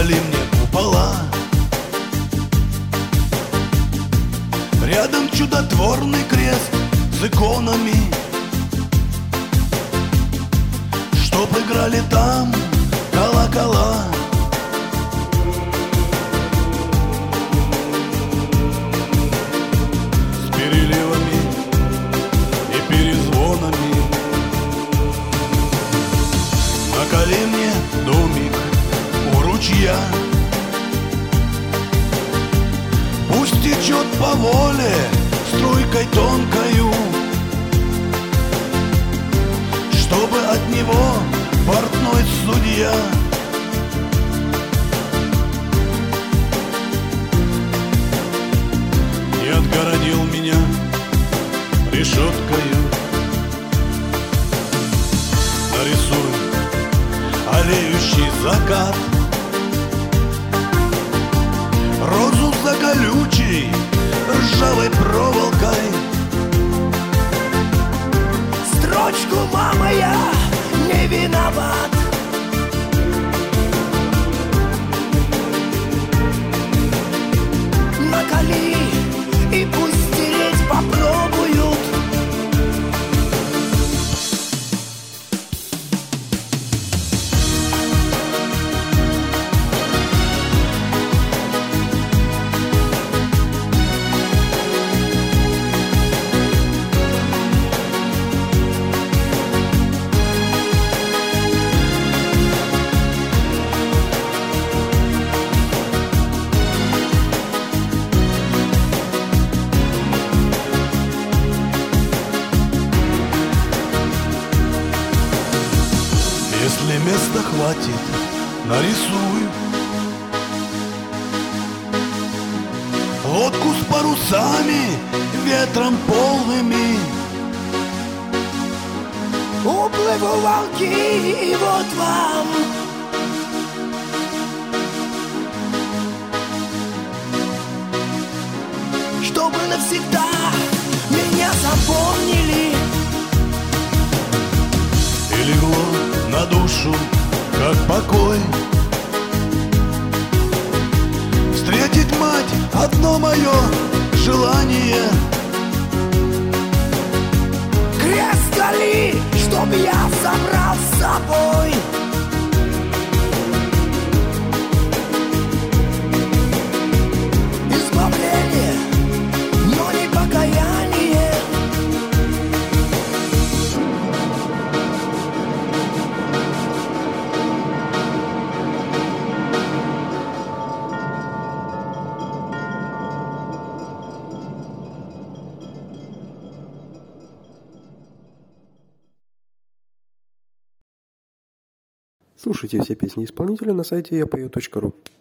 Наколи мне купола. Рядом чудотворный крест с иконами, чтоб играли там колокола. С переливами и перезвонами. Наколи мне домик у ручья. Пусть течет по воле струйкой тонкою, чтобы от него портной судья не отгородил меня решеткою. Нарисуй олеющий закат, розу за колючей ржавой проволокой. Строчку «Мама, я не виноват». Наколи и пусть стереть попробуют. Если места хватит, нарисуй лодку с парусами, ветром полными. Уплыву волки, и вот вам чтобы навсегда меня запомнили. И легло на душу, как покой, встретить мать одно мое желание. Крест голи, чтоб я забрал с собой. Избавление, но не покаяние. Слушайте все песни исполнителя на сайте yapою.ru.